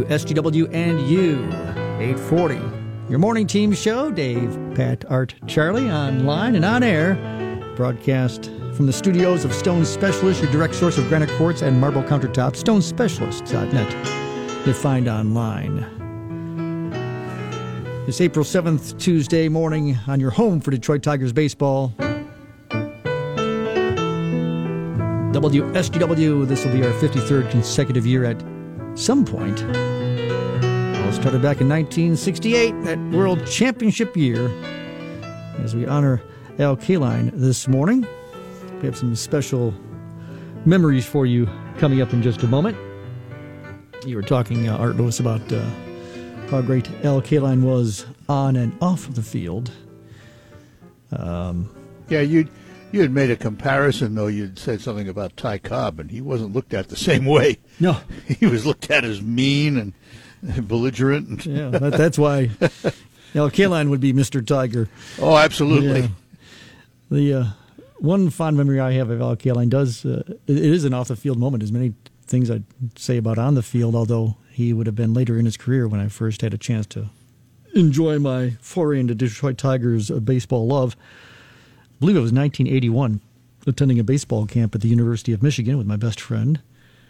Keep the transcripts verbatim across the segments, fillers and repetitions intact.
S G W and you, eight forty. Your morning team show, Dave, Pat, Art, Charlie, online and on air. Broadcast from the studios of Stone Specialist, your direct source of granite quartz and marble countertops, stone specialist dot net. You find online. It's April seventh, Tuesday morning on your home for Detroit Tigers baseball. W S G W, this will be our fifty-third consecutive year at some point. All started back in nineteen sixty-eight, that World Championship year. As we honor Al Kaline this morning, we have some special memories for you coming up in just a moment. You were talking, uh, Art Lewis, about uh, how great Al Kaline was on and off the field. Um, yeah, you you had made a comparison, though. You'd said something about Ty Cobb, and he wasn't looked at the same way. No. He was looked at as mean and, and belligerent. And yeah, that, that's why Al Kaline would be Mister Tiger. Oh, absolutely. Yeah. The uh, one fond memory I have of Al Kaline does, uh, it is an off-the-field moment. There's many things I'd say about on the field, although he would have been later in his career when I first had a chance to enjoy my foray into Detroit Tigers uh, baseball love. I believe it was nineteen eighty-one, attending a baseball camp at the University of Michigan with my best friend.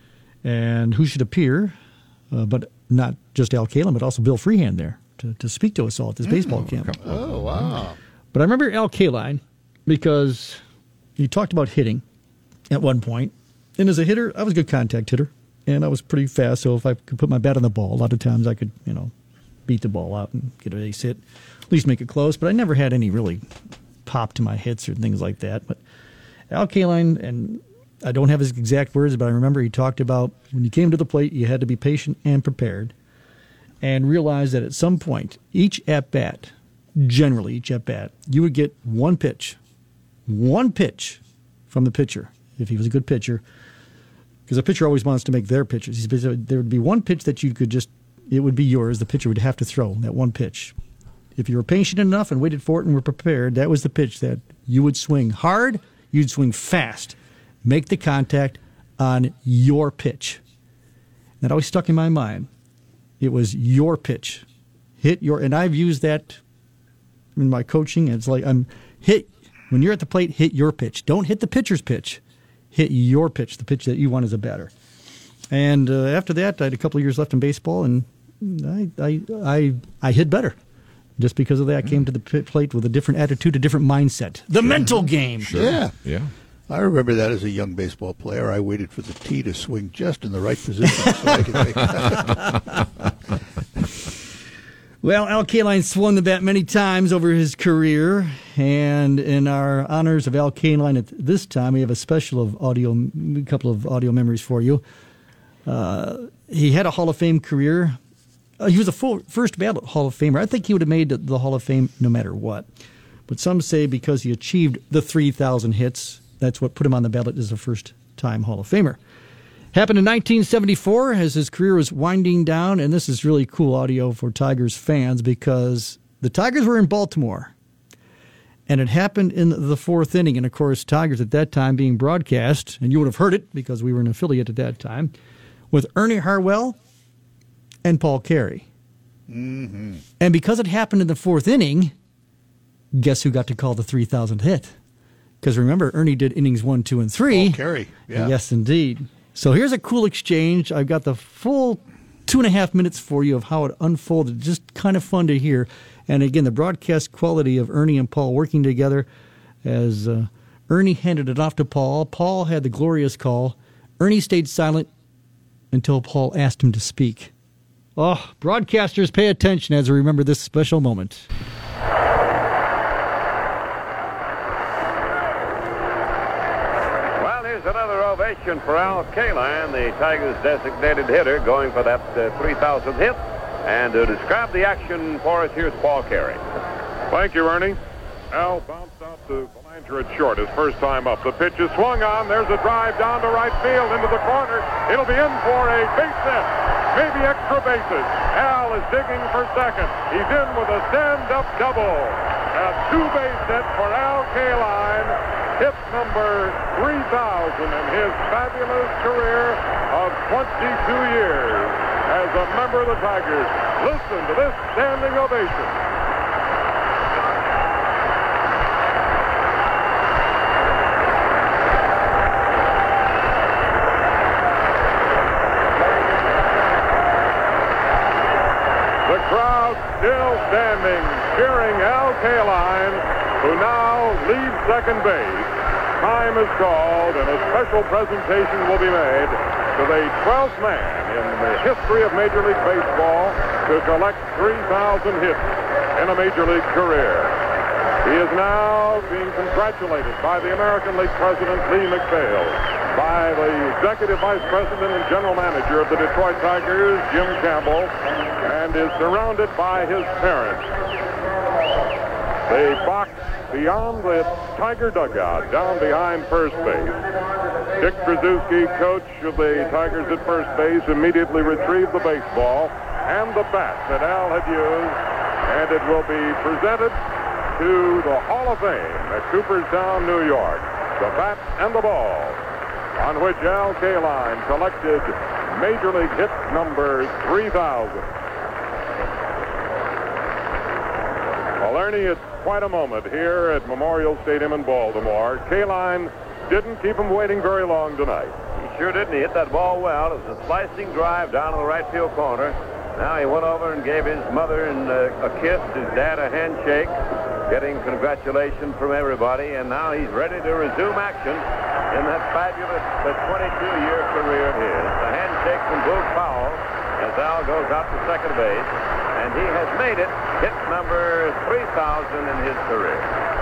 And who should appear, uh, but not just Al Kaline, but also Bill Freehand there to, to speak to us all at this mm, baseball camp. Oh, wow. But I remember Al Kaline because he talked about hitting at one point. And as a hitter, I was a good contact hitter, and I was pretty fast, so if I could put my bat on the ball, a lot of times I could, you know, beat the ball out and get a base hit, at least make it close. But I never had any really pop to my hits or things like that. But Al Kaline, and I don't have his exact words, but I remember he talked about when you came to the plate, you had to be patient and prepared and realize that at some point, each at-bat, generally each at-bat, you would get one pitch, one pitch from the pitcher, if he was a good pitcher, because a pitcher always wants to make their pitches. There would be one pitch that you could just, it would be yours. The pitcher would have to throw that one pitch. If you were patient enough and waited for it and were prepared, that was the pitch that you would swing hard, you'd swing fast, make the contact on your pitch. That always stuck in my mind. It was your pitch. Hit your, and I've used that in my coaching. It's like, I'm hit, when you're at the plate, hit your pitch. Don't hit the pitcher's pitch. Hit your pitch, the pitch that you want as a batter. And uh, after that, I had a couple of years left in baseball, and I I I, I hit better. Just because of that, I came to the plate with a different attitude, a different mindset. The sure. mental game. Sure. Yeah. Yeah. I remember that as a young baseball player. I waited for the tee to swing just in the right position so I could make it. Well, Al Kaline swung the bat many times over his career, and in our honors of Al Kaline at this time, we have a special of audio, a couple of audio memories for you. Uh, he had a Hall of Fame career. Uh, he was a full first ballot Hall of Famer. I think he would have made the Hall of Fame no matter what. But some say because he achieved the three thousand hits, that's what put him on the ballot as a first-time Hall of Famer. Happened in nineteen seventy-four as his career was winding down, and this is really cool audio for Tigers fans because the Tigers were in Baltimore, and it happened in the fourth inning. And, of course, Tigers at that time being broadcast, and you would have heard it because we were an affiliate at that time, with Ernie Harwell and Paul Carey. Mm-hmm. And because it happened in the fourth inning, guess who got to call the three thousandth hit? Because remember, Ernie did innings one, two, and three. Paul Carey, yeah. Yes, indeed. So here's a cool exchange. I've got the full two and a half minutes for you of how it unfolded. Just kind of fun to hear. And again, the broadcast quality of Ernie and Paul working together as uh, Ernie handed it off to Paul. Paul had the glorious call. Ernie stayed silent until Paul asked him to speak. Oh, broadcasters, pay attention as we remember this special moment. Well, here's another ovation for Al Kaline, the Tigers' designated hitter, going for that uh, three thousandth hit. And to describe the action for us, here's Paul Carey. Thank you, Ernie. Al bounced out to Belanger at short his first time up. The pitch is swung on. There's a drive down to right field into the corner. It'll be in for a base hit. Maybe extra bases. Al is digging for second. He's in with a stand-up double. A two-base hit for Al Kaline. Hit number three thousand in his fabulous career of twenty-two years. as a member of the Tigers. Listen to this standing ovation. The crowd still standing, cheering Al Kaline, who now leaves second base. Time is called, and a special presentation will be made to the twelfth man in the history of Major League Baseball to collect three thousand hits in a Major League career. He is now being congratulated by the American League President, Lee McPhail, by the Executive Vice President and General Manager of the Detroit Tigers, Jim Campbell, and is surrounded by his parents. The box beyond the Tiger dugout, down behind first base. Dick Tracewski, coach of the Tigers at first base, immediately retrieved the baseball and the bat that Al had used, and it will be presented to the Hall of Fame at Cooperstown, New York. The bat and the ball on which Al Kaline collected Major League hit number three thousand. Well, Ernie, it's quite a moment here at Memorial Stadium in Baltimore. Kaline didn't keep him waiting very long tonight. He sure didn't. He hit that ball well. It was a slicing drive down to the right field corner. Now he went over and gave his mother and, uh, a kiss, his dad a handshake, getting congratulations from everybody, and now he's ready to resume action in that fabulous twenty-two-year career of his. The handshake from Boog Powell as Al goes out to second base, and he has made it hit number three thousand in his career.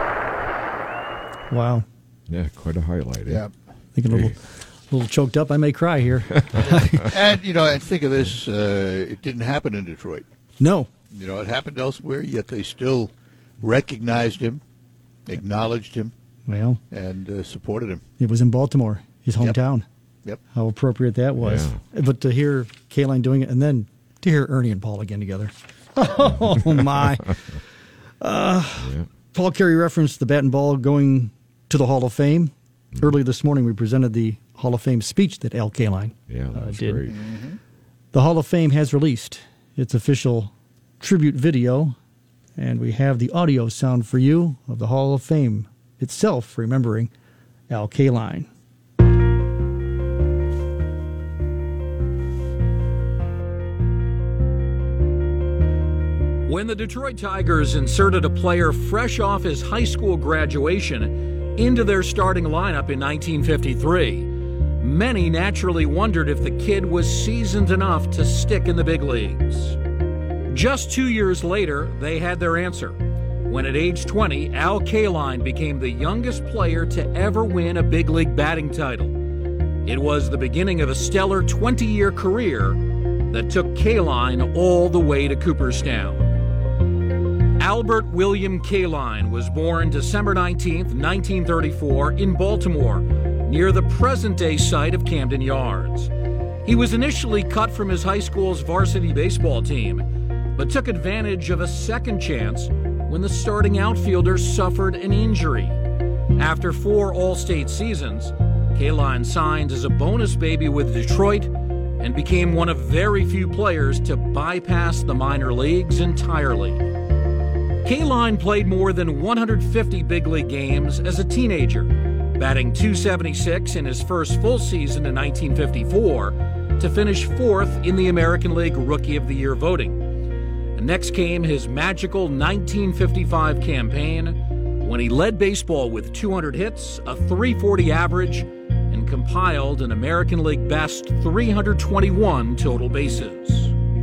Wow. Yeah, quite a highlight. Eh? Yeah. Thinking a little, a little choked up. I may cry here. And, you know, and think of this, uh, it didn't happen in Detroit. No. You know, it happened elsewhere, yet they still recognized him, acknowledged him, Well, and uh, supported him. it was in Baltimore, his hometown. Yep. How appropriate that was. Yeah. But to hear Kaline doing it, and then to hear Ernie and Paul again together. Oh, my. Uh, Yeah. Paul Carey referenced the bat and ball going to the Hall of Fame. Mm-hmm. Early this morning, we presented the Hall of Fame speech that Al Kaline Yeah, that uh, was did. great. Mm-hmm. The Hall of Fame has released its official tribute video, and we have the audio sound for you of the Hall of Fame itself remembering Al Kaline. When the Detroit Tigers inserted a player fresh off his high school graduation into their starting lineup in nineteen fifty-three, many naturally wondered if the kid was seasoned enough to stick in the big leagues. Just two years later, they had their answer, when at age twenty, Al Kaline became the youngest player to ever win a big league batting title. It was the beginning of a stellar twenty-year career that took Kaline all the way to Cooperstown. Albert William Kaline was born December nineteenth, nineteen thirty-four, in Baltimore, near the present-day site of Camden Yards. He was initially cut from his high school's varsity baseball team, but took advantage of a second chance when the starting outfielder suffered an injury. After four All-State seasons, Kaline signed as a bonus baby with Detroit and became one of very few players to bypass the minor leagues entirely. Kaline played more than one hundred fifty big league games as a teenager, batting two seventy-six in his first full season in nineteen fifty-four to finish fourth in the American League Rookie of the Year voting. And next came his magical nineteen fifty-five campaign when he led baseball with two hundred hits, a three forty average, and compiled an American League best three hundred twenty-one total bases.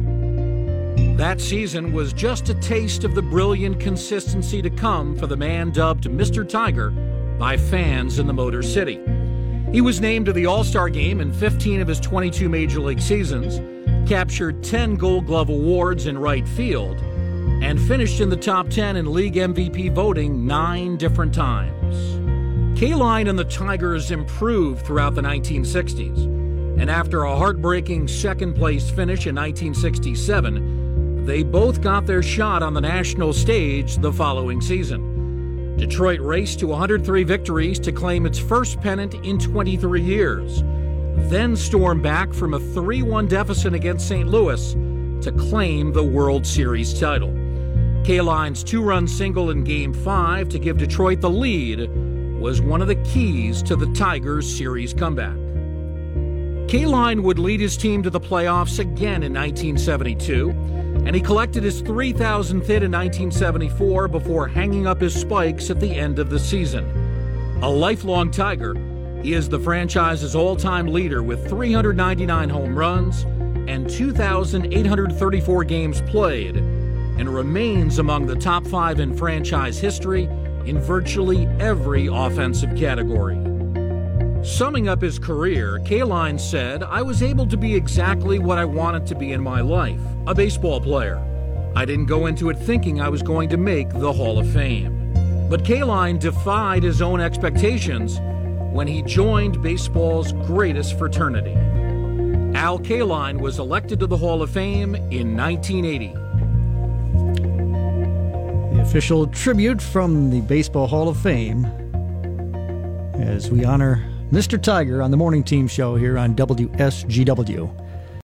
That season was just a taste of the brilliant consistency to come for the man dubbed Mister Tiger by fans in the Motor City. He was named to the All-Star game in fifteen of his twenty-two Major League seasons, captured ten Gold Glove awards in right field, and finished in the top ten in league M V P voting nine different times. Kaline and the Tigers improved throughout the nineteen sixties, and after a heartbreaking second-place finish in nineteen sixty-seven, they both got their shot on the national stage the following season. Detroit raced to one hundred three victories to claim its first pennant in twenty-three years. then stormed back from a three one deficit against Saint Louis to claim the World Series title. Kaline's two-run single in Game five to give Detroit the lead was one of the keys to the Tigers' series comeback. Kaline would lead his team to the playoffs again in nineteen seventy-two, and he collected his three thousandth hit in nineteen seventy-four before hanging up his spikes at the end of the season. A lifelong Tiger, he is the franchise's all-time leader with three hundred ninety-nine home runs and two thousand eight hundred thirty-four games played, and remains among the top five in franchise history in virtually every offensive category. Summing up his career, Kaline said, "I was able to be exactly what I wanted to be in my life, a baseball player. I didn't go into it thinking I was going to make the Hall of Fame." But Kaline defied his own expectations when he joined baseball's greatest fraternity. Al Kaline was elected to the Hall of Fame in nineteen eighty. The official tribute from the Baseball Hall of Fame as we honor Mister Tiger on the Morning Team Show here on W S G W.